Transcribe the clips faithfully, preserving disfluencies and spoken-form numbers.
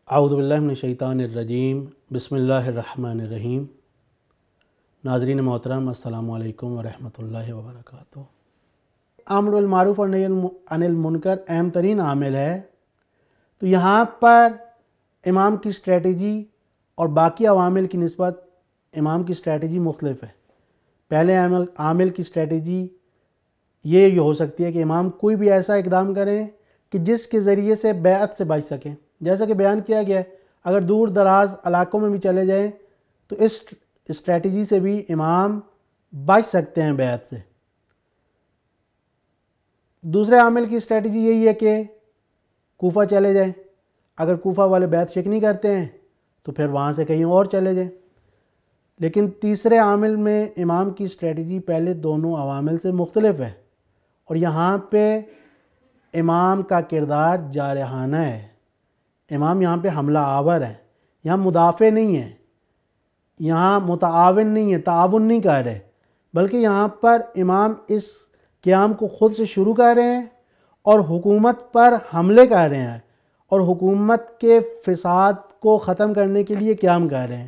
اعوذ باللہ من الشیطان الرجیم بسم اللہ الرحمن الرحیم۔ ناظرین محترم السلام علیکم ورحمۃ اللہ وبرکاتہ۔ امر بالمعروف اور نہی عن المنکر اہم ترین عامل ہے، تو یہاں پر امام کی اسٹریٹجی اور باقی عوامل کی نسبت امام کی اسٹریٹجی مختلف ہے۔ پہلے عامل عامل کی اسٹریٹجی یہ ہو سکتی ہے کہ امام کوئی بھی ایسا اقدام کریں کہ جس کے ذریعے سے بیعت سے بچ سکیں، جیسا کہ بیان کیا گیا ہے اگر دور دراز علاقوں میں بھی چلے جائیں تو اس اسٹریٹجی سے بھی امام بچ سکتے ہیں بیعت سے۔ دوسرے عامل کی اسٹریٹجی یہی ہے کہ کوفہ چلے جائیں، اگر کوفہ والے بیعت شک نہیں کرتے ہیں تو پھر وہاں سے کہیں اور چلے جائیں۔ لیکن تیسرے عامل میں امام کی اسٹریٹجی پہلے دونوں عوامل سے مختلف ہے، اور یہاں پہ امام کا کردار جارحانہ ہے۔ امام یہاں پہ حملہ آور ہے، یہاں مدافع نہیں ہے، یہاں متعاون نہیں ہے، تعاون نہیں کر رہے، بلکہ یہاں پر امام اس قیام کو خود سے شروع کر رہے ہیں اور حکومت پر حملے کر رہے ہیں اور حکومت کے فساد کو ختم کرنے کے لیے قیام کر رہے ہیں۔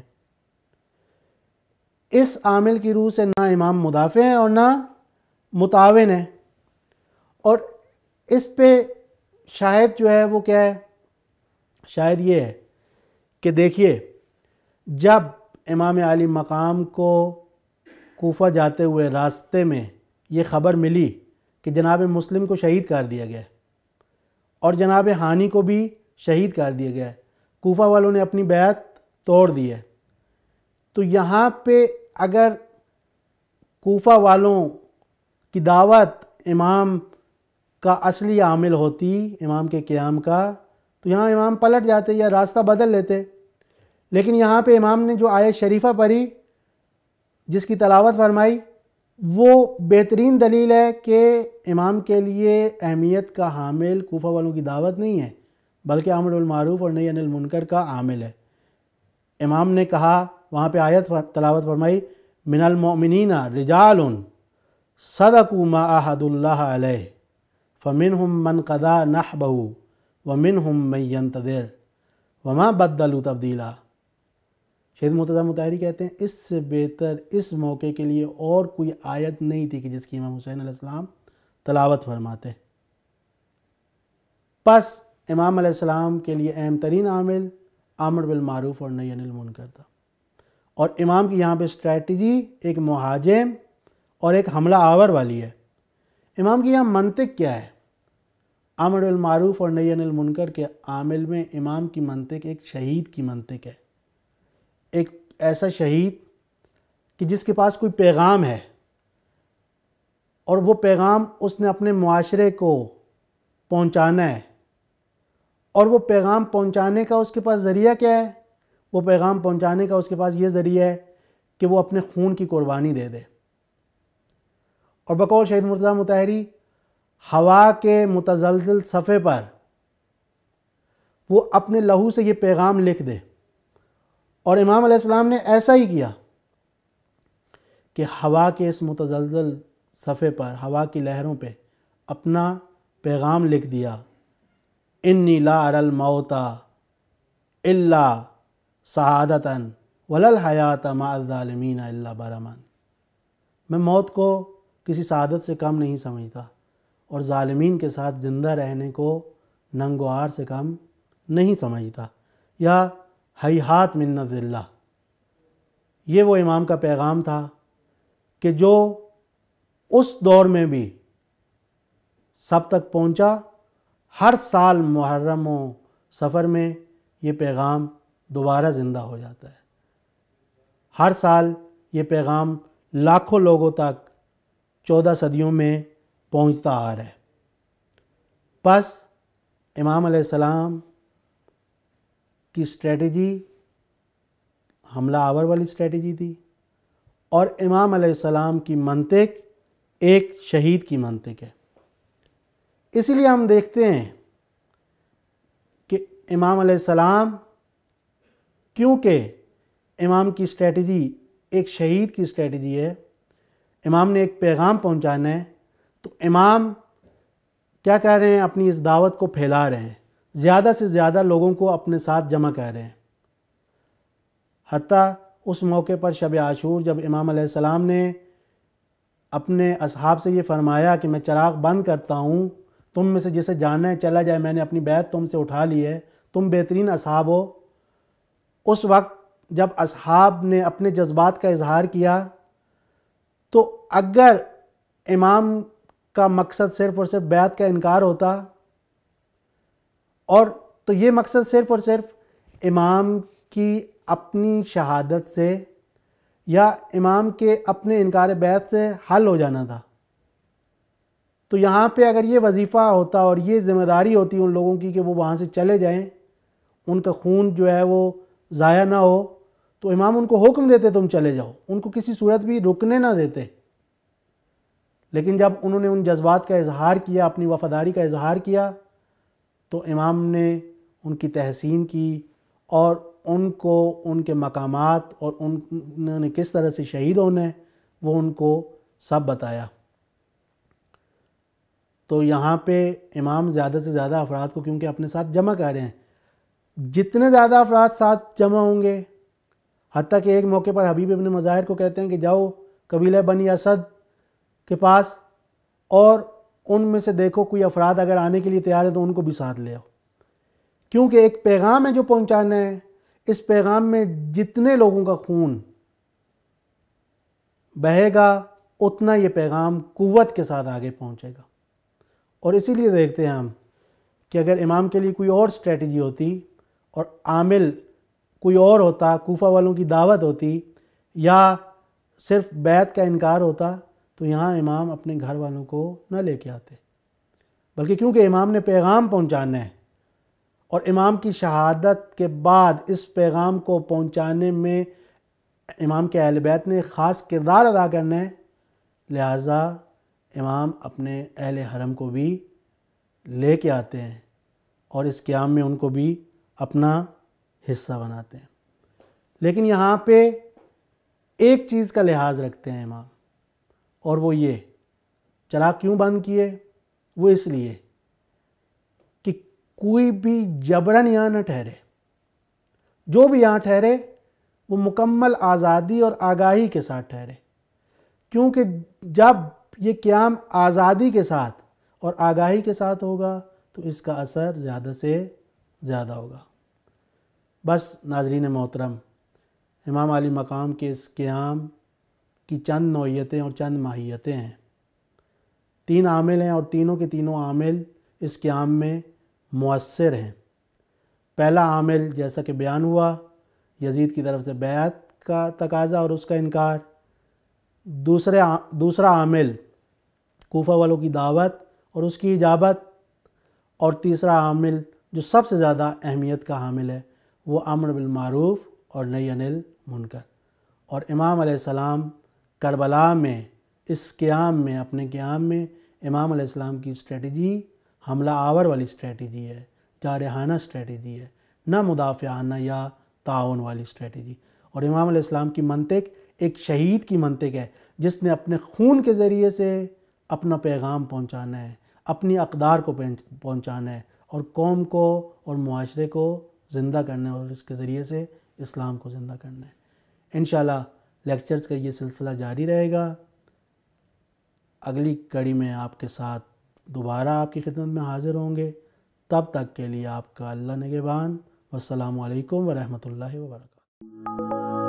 اس عامل کی روح سے نہ امام مدافع ہیں اور نہ متعاون ہیں، اور اس پہ شاہد جو ہے وہ کیا ہے؟ شاید یہ ہے کہ دیکھیے، جب امام عالی مقام کو کوفہ جاتے ہوئے راستے میں یہ خبر ملی کہ جناب مسلم کو شہید کر دیا گیا اور جناب ہانی کو بھی شہید کر دیا گیا، کوفہ والوں نے اپنی بیعت توڑ دی ہے، تو یہاں پہ اگر کوفہ والوں کی دعوت امام کا اصلی عامل ہوتی، امام کے قیام کا، تو یہاں امام پلٹ جاتے یا راستہ بدل لیتے۔ لیکن یہاں پہ امام نے جو آیت شریفہ پڑھی، جس کی تلاوت فرمائی، وہ بہترین دلیل ہے کہ امام کے لیے اہمیت کا حامل کوفہ والوں کی دعوت نہیں ہے، بلکہ امر بالمعروف اور نہی عن المنکر کا عامل ہے۔ امام نے کہا، وہاں پہ آیت تلاوت فرمائی، من المؤمنین رجال صدقوا ما عاہدوا اللہ علیہ فمنہم من قضی نحبہ ومنہم من ینتظر وما بدلوا تبدیلا۔ شہید مرتضیٰ مطہری کہتے ہیں اس سے بہتر اس موقع کے لیے اور کوئی آیت نہیں تھی کہ جس کی امام حسین علیہ السلام تلاوت فرماتے۔ پس امام علیہ السلام کے لیے اہم ترین عامل امر بالمعروف اور نہی عن المنکر تھا، اور امام کی یہاں پہ اسٹریٹجی ایک مہاجم اور ایک حملہ آور والی ہے۔ امام کی یہاں منطق کیا ہے؟ امر بالمعروف اور نہی عن المنکر کے عامل میں امام کی منطق ایک شہید کی منطق ہے، ایک ایسا شہید کہ جس کے پاس کوئی پیغام ہے، اور وہ پیغام اس نے اپنے معاشرے کو پہنچانا ہے، اور وہ پیغام پہنچانے کا اس کے پاس ذریعہ کیا ہے؟ وہ پیغام پہنچانے کا اس کے پاس یہ ذریعہ ہے کہ وہ اپنے خون کی قربانی دے دے۔ اور بقول شہید مرتضیٰ مطہری، ہوا کے متزلزل صفحے پر وہ اپنے لہو سے یہ پیغام لکھ دے، اور امام علیہ السلام نے ایسا ہی کیا کہ ہوا کے اس متزلزل صفحے پر، ہوا کی لہروں پہ اپنا پیغام لکھ دیا، انی لا اری الموت الا سعادتا ولا الحیات مع الظالمین الا برما۔ میں موت کو کسی سعادت سے کم نہیں سمجھتا، اور ظالمین کے ساتھ زندہ رہنے کو ننگ و عار سے کم نہیں سمجھتا، یا ہیہات من الذلہ۔ یہ وہ امام کا پیغام تھا کہ جو اس دور میں بھی سب تک پہنچا۔ ہر سال محرم و سفر میں یہ پیغام دوبارہ زندہ ہو جاتا ہے، ہر سال یہ پیغام لاکھوں لوگوں تک چودہ صدیوں میں پہنچتا آ رہا ہے۔ پس امام علیہ السلام کی اسٹریٹجی حملہ آور والی اسٹریٹجی تھی، اور امام علیہ السلام کی منطق ایک شہید کی منطق ہے۔ اسی لیے ہم دیکھتے ہیں کہ امام علیہ السلام، کیونکہ امام کی اسٹریٹجی ایک شہید کی اسٹریٹجی ہے، امام نے ایک پیغام پہنچانا ہے، تو امام کیا کہہ رہے ہیں؟ اپنی اس دعوت کو پھیلا رہے ہیں، زیادہ سے زیادہ لوگوں کو اپنے ساتھ جمع کر رہے ہیں۔ حتیٰ اس موقع پر شب عاشور جب امام علیہ السلام نے اپنے اصحاب سے یہ فرمایا کہ میں چراغ بند کرتا ہوں، تم میں سے جسے جانا ہے چلا جائے، میں نے اپنی بیعت تم سے اٹھا لی ہے، تم بہترین اصحاب ہو، اس وقت جب اصحاب نے اپنے جذبات کا اظہار کیا تو اگر امام کا مقصد صرف اور صرف بیعت کا انکار ہوتا، اور تو یہ مقصد صرف اور صرف امام کی اپنی شہادت سے یا امام کے اپنے انکار بیعت سے حل ہو جانا تھا، تو یہاں پہ اگر یہ وظیفہ ہوتا اور یہ ذمہ داری ہوتی ان لوگوں کی کہ وہ وہاں سے چلے جائیں، ان کا خون جو ہے وہ ضائع نہ ہو، تو امام ان کو حکم دیتے تم چلے جاؤ، ان کو کسی صورت بھی رکنے نہ دیتے۔ لیکن جب انہوں نے ان جذبات کا اظہار کیا، اپنی وفاداری کا اظہار کیا، تو امام نے ان کی تحسین کی اور ان کو ان کے مقامات اور انہوں نے کس طرح سے شہید ہونا ہے وہ ان کو سب بتایا۔ تو یہاں پہ امام زیادہ سے زیادہ افراد کو کیونکہ اپنے ساتھ جمع کر رہے ہیں، جتنے زیادہ افراد ساتھ جمع ہوں گے، حتیٰ کہ ایک موقع پر حبیب ابن مظاہر کو کہتے ہیں کہ جاؤ قبیلہ بنی اسد کے پاس اور ان میں سے دیکھو کوئی افراد اگر آنے کے لیے تیار ہے تو ان کو بھی ساتھ لے آؤ، کیونکہ ایک پیغام ہے جو پہنچانا ہے، اس پیغام میں جتنے لوگوں کا خون بہے گا اتنا یہ پیغام قوت کے ساتھ آگے پہنچے گا۔ اور اسی لیے دیکھتے ہیں ہم کہ اگر امام کے لیے کوئی اور اسٹریٹجی ہوتی اور عامل کوئی اور ہوتا، کوفہ والوں کی دعوت ہوتی یا صرف بیعت کا انکار ہوتا، تو یہاں امام اپنے گھر والوں کو نہ لے کے آتے، بلکہ کیونکہ امام نے پیغام پہنچانا ہے اور امام کی شہادت کے بعد اس پیغام کو پہنچانے میں امام کے اہل بیت نے خاص کردار ادا کرنا ہے، لہٰذا امام اپنے اہل حرم کو بھی لے کے آتے ہیں اور اس قیام میں ان کو بھی اپنا حصہ بناتے ہیں۔ لیکن یہاں پہ ایک چیز کا لحاظ رکھتے ہیں امام، اور وہ یہ چراغ کیوں بند کیے؟ وہ اس لیے کہ کوئی بھی جبراً یہاں نہ ٹھہرے، جو بھی یہاں ٹھہرے وہ مکمل آزادی اور آگاہی کے ساتھ ٹھہرے، کیونکہ جب یہ قیام آزادی کے ساتھ اور آگاہی کے ساتھ ہوگا تو اس کا اثر زیادہ سے زیادہ ہوگا۔ بس ناظرین محترم، امام علی مقام کے اس قیام کی چند نوعیتیں اور چند ماہیتیں ہیں۔ تین عامل ہیں اور تینوں کے تینوں عامل اس قیام میں مؤثر ہیں۔ پہلا عامل جیسا کہ بیان ہوا، یزید کی طرف سے بیعت کا تقاضا اور اس کا انکار۔ دوسرے دوسرا عامل کوفہ والوں کی دعوت اور اس کی اجابت، اور تیسرا عامل جو سب سے زیادہ اہمیت کا حامل ہے وہ امر بالمعروف اور نہی عن المنکر۔ اور امام علیہ السلام کربلا میں اس قیام میں اپنے قیام میں امام علیہ السلام کی اسٹریٹجی حملہ آور والی اسٹریٹجی ہے، جارحانہ اسٹریٹجی ہے، نہ مدافعانہ یا تعاون والی اسٹریٹجی۔ اور امام علیہ السلام کی منطق ایک شہید کی منطق ہے جس نے اپنے خون کے ذریعے سے اپنا پیغام پہنچانا ہے، اپنی اقدار کو پہنچانا ہے اور قوم کو اور معاشرے کو زندہ کرنا ہے اور اس کے ذریعے سے اسلام کو زندہ کرنا ہے۔ انشاءاللہ لیکچرز کا یہ سلسلہ جاری رہے گا۔ اگلی کڑی میں آپ کے ساتھ دوبارہ آپ کی خدمت میں حاضر ہوں گے۔ تب تک کے لیے آپ کا اللہ نگہبان، والسلام علیکم ورحمۃ اللہ وبرکاتہ۔